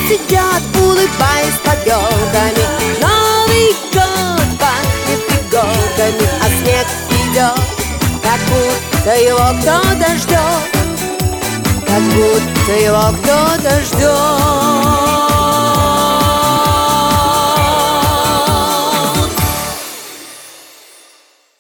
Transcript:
сидят, улыбаясь под елками. Новый год пахнет иголками, а снег идет, как будто его кто-то ждет, как будто его кто-то ждет.